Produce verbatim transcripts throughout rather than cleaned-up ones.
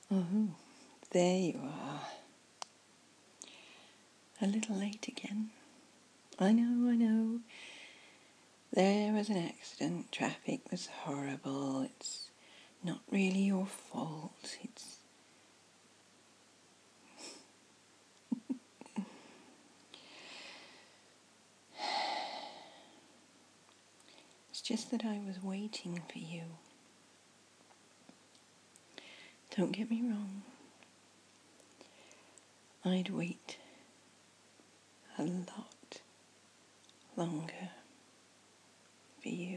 Oh, there you are. A little late again. I know, I know. There was an accident. Traffic was horrible. It's not really your fault. It's... It's just that I was waiting for you. Don't get me wrong. I'd wait a lot longer for you.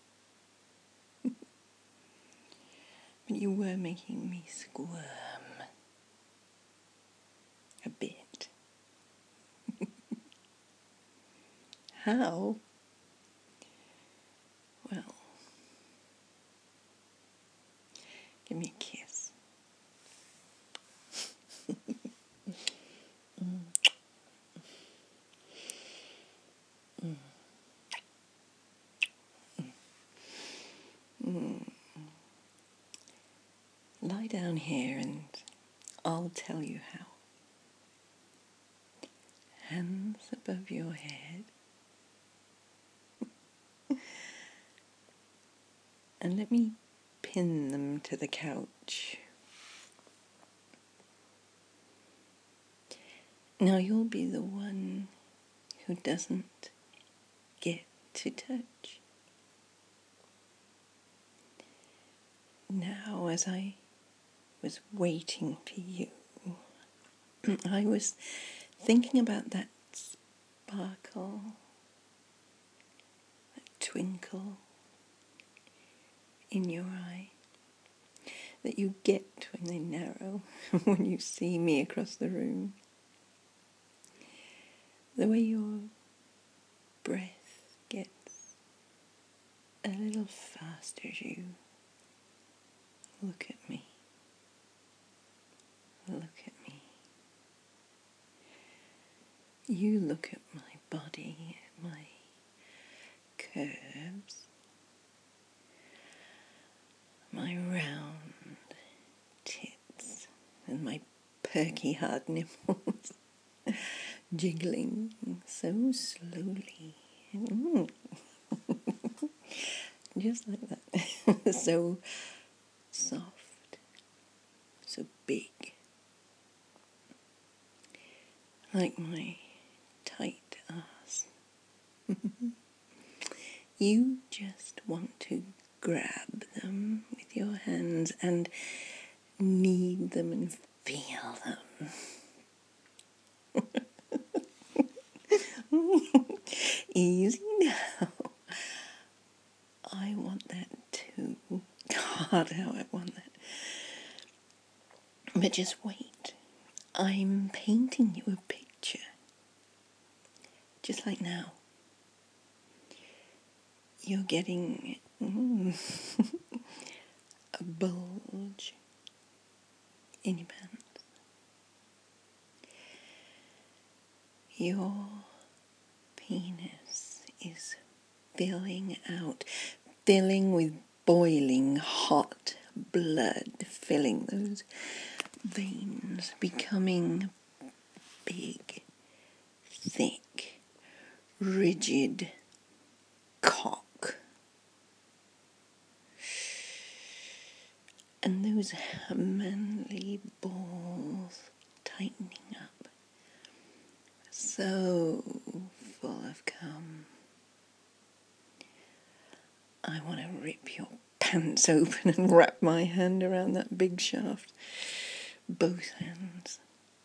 But you were making me squirm. A bit. How? Well, give me a kiss. mm. Mm. Mm. Lie down here and I'll tell you how. Hands above your head. And let me pin them to the couch. Now you'll be the one who doesn't get to touch. Now, as I was waiting for you, I was thinking about that sparkle, that twinkle in your eye that you get when they narrow, when you see me across the room. The way your breath gets a little faster as you look at me. Look at me. You look at my body, my curves, my round tits, and my perky hard nipples jiggling so slowly. Mm. Just like that. So soft, so big. Like my tight ass. You just want to grab them with your hands and knead them and feel them. Easy now. I want that too. God, how I want that. But just wait. I'm painting you a picture. Just like now. You're getting mm, a bulge in your pants. Your penis is filling out, filling with boiling hot blood, filling those veins, becoming big, thick, rigid cock. And those manly balls tightening up, so full of cum. I want to rip your pants open and wrap my hand around that big shaft. Both hands.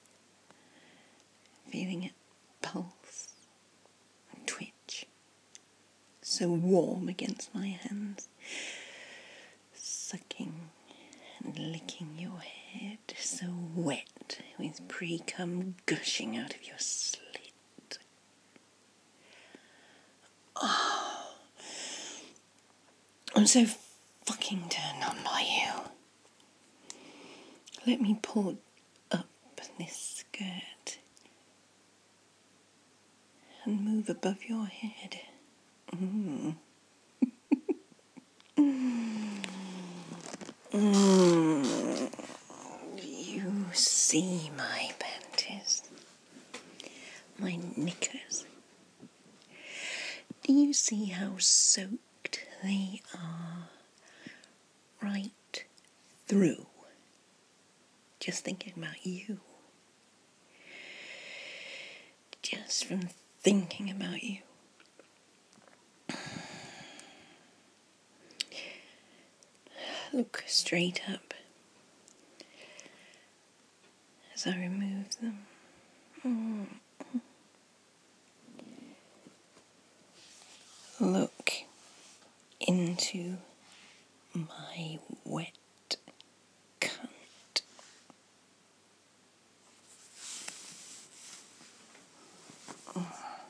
Feeling it pulse and twitch. So warm against my hands. Sucking and licking your head. So wet with pre-cum gushing out of your slit. Oh, I'm so fucking turned on by you. Let me pull up this skirt and move above your head. Mm. mm. see my panties? My knickers? Do you see how soaked they are right through? Just thinking about you. Just from thinking about you. Look straight up as I remove them. Mm. Look into my wet cunt. Oh.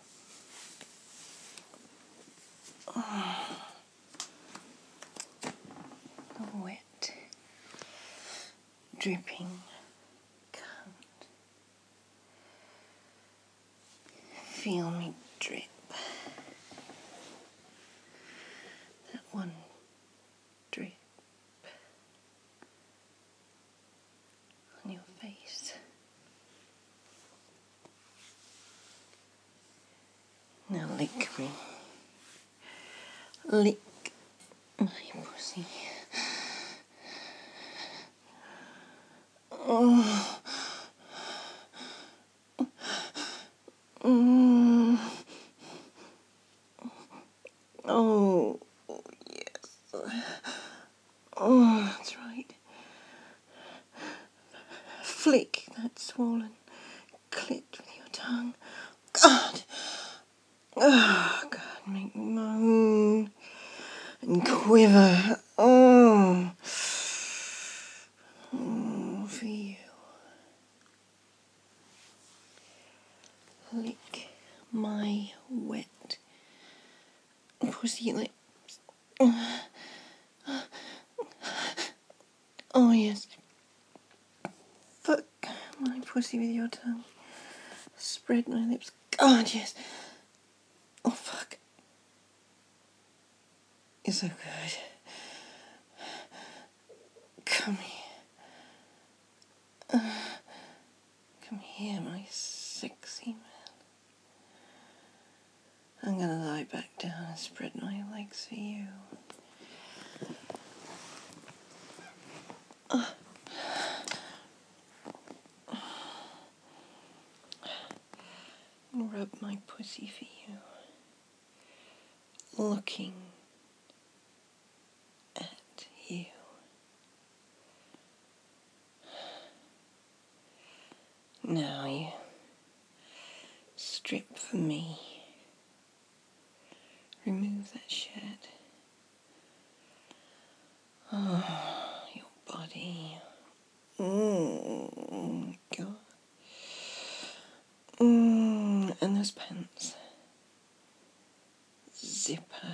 Oh. The wet, dripping cunt. Feel me drip. That one drip on your face. Now lick me. Lick my pussy. Oh. Mm. Oh, yes. Oh, that's right. Flick that swollen clit with your tongue. God. Oh, God, make me moan and quiver. Oh. Oh, for you. Lick my wet pussy lips. Oh, yes. Fuck my pussy with your tongue. Spread my lips. God, yes. Oh, fuck. You're so good. Come here. Uh, come here, my sexy man. I'm gonna lie back down and spread my legs for you. Uh. Rub my pussy for you. Looking at you. Now you strip for me. Remove that shirt. Oh, your body. Mmm, God. Mmm, and those pants. Zipper.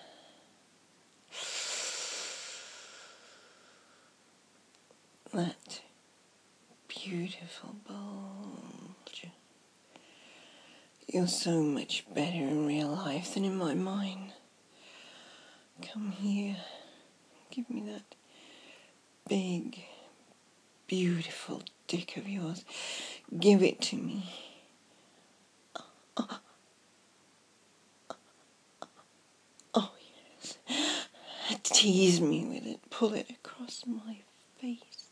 That beautiful bulge. You're so much better in real life than in my mind. Come here. Give me that big, beautiful dick of yours. Give it to me. Oh, oh yes. Tease me with it. Pull it across my face.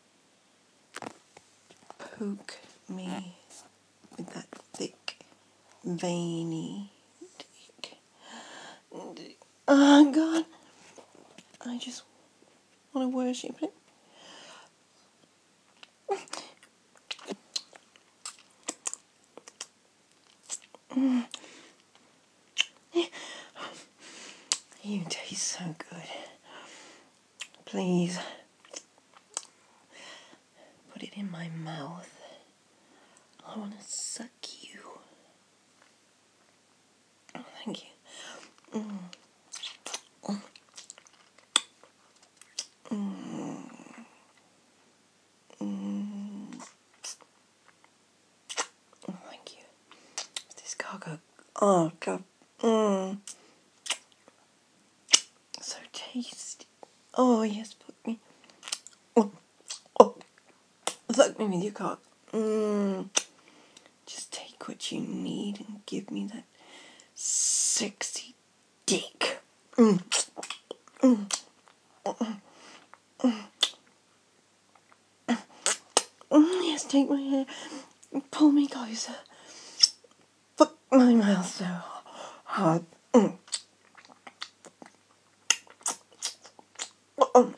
Poke me with that thick, veiny dick. Oh, God. I just want to worship it. Mm. You taste so good. Please put it in my mouth. I want to suck you. Oh, thank you. Mm. Mm. Mm. Mm. Oh, thank you. This cargo. Oh, God. Mm. So tasty. Oh, yes, put me. Oh, oh, fuck me. me with your cock. Mm. Just take what you need and give me that sexy dick. Mm. Mm. Mm. Mm. Yes, take my hair and pull me closer. Fuck my mouth so hard. Mm. Oh.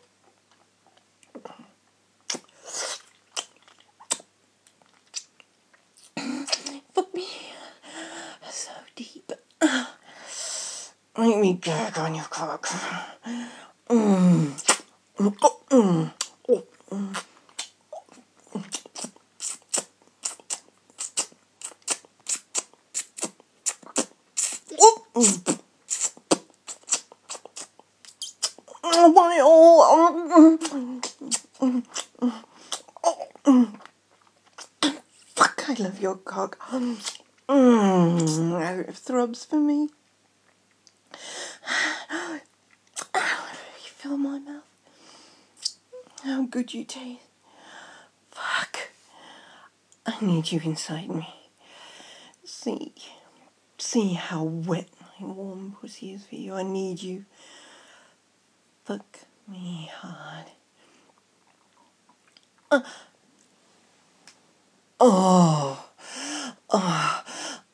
Fuck me so deep. Make me gag on your cock. Mm. Mm. Oh. Mm. Oh. Mm. Oh. Mm. I want it all. Mm. Mm. Fuck, I love your cock. Mmm, it throbs for me. You feel my mouth? How good you taste. Fuck. I need you inside me. See, see how wet my warm pussy is for you. I need you. Fuck me hard. Uh. Oh. Oh.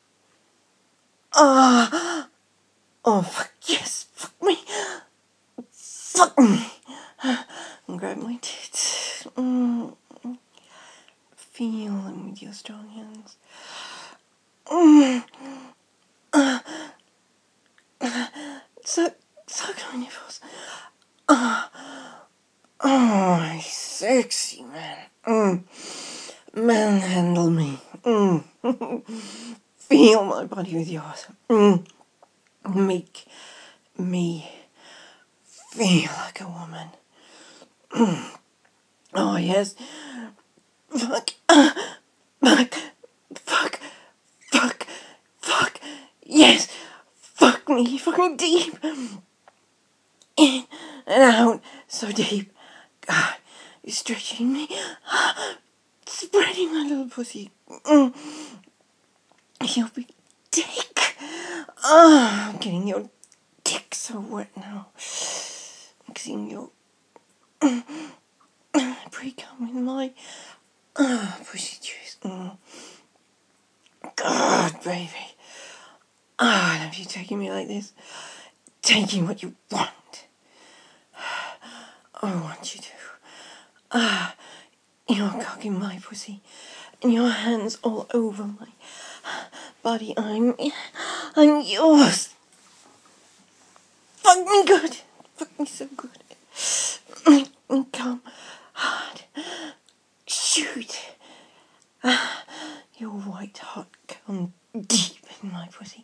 Oh. Oh, fuck yes. Fuck me. Fuck me. And grab my tits. Mm. Feel them with your strong hands. Mm. Uh. Suck, suck on your balls. Oh. Oh, sexy man. Mm. Manhandle me. Mm. Feel my body with yours. Mm. Make me feel like a woman. Mm. Oh, yes. Fuck. Fuck. Fuck. Fuck. Fuck. Yes. Fuck me. Fuck me deep. In and out. So deep. God. You're stretching me. Spreading my little pussy. Mm. Your big dick. Oh, I'm getting your dick so wet now. Mixing your pre-cum with my uh, pussy juice. Mm. God, baby. Oh, I love you taking me like this. Taking what you want. I want you to. Ah, your cock in my pussy. And your hands all over my body. I'm, I'm yours. Fuck me good. Fuck me so good. And come hard. Shoot. Ah, your white hot come deep in my pussy.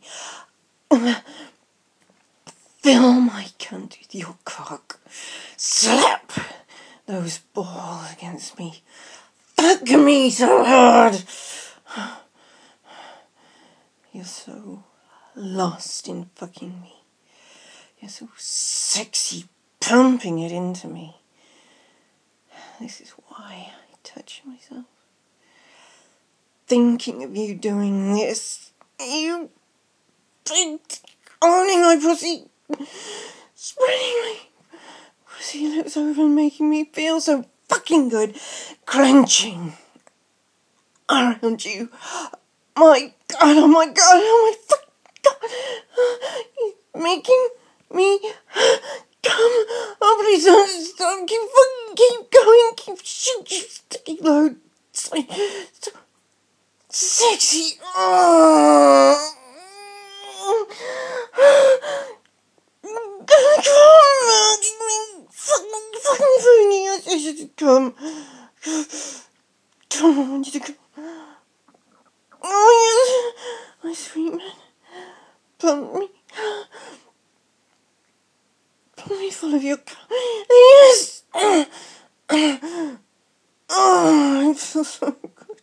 Fill my cunt with your cock. Slap those balls against me. Fuck me so hard. You're so lost in fucking me. You're so sexy pumping it into me. This is why I touch myself. Thinking of you doing this. You big owning my pussy. Spreading my pussy lips over and making me feel so fucking good. Clenching around you. My God, oh my God, oh my fucking God. You're making me come. Oh, please don't stop. Keep fucking, keep going. Keep shoot, you sticky load. So, so sexy. Oh. Fucking, fucking phony. I should come. Come on, I want you to come. Oh, yes. My sweet man. Pump me. Pump me full of your... Yes! Oh, I feel so good.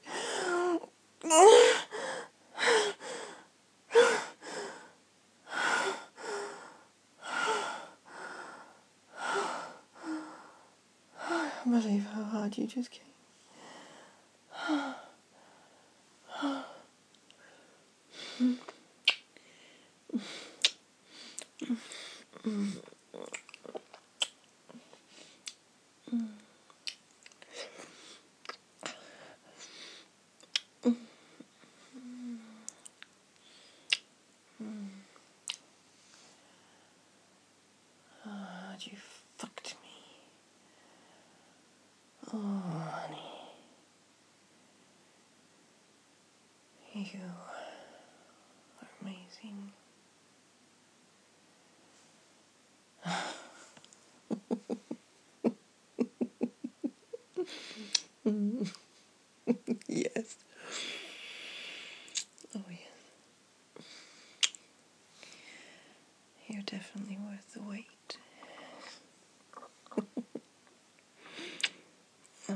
I believe how hard you just came. Oh, you fucked me. Oh, honey. You are amazing. Yes. Oh, yes. You're definitely worth the wait. Oh.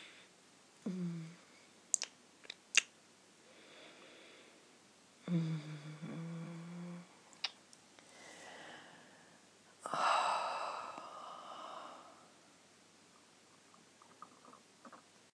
Mm. Mm.